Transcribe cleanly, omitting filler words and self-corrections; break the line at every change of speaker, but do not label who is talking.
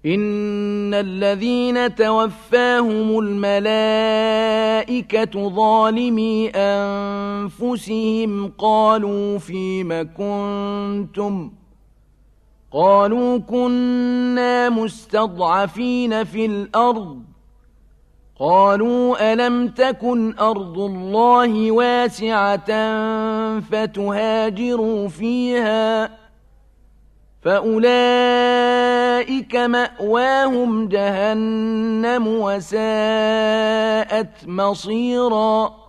إن الذين توفاهم الملائكة ظالمي أنفسهم قالوا فيم كنتم قالوا كنا مستضعفين في الأرض قالوا ألم تكن أرض الله واسعة فتهاجروا فيها فأولئك مأواهم جهنم وساءت مصيراً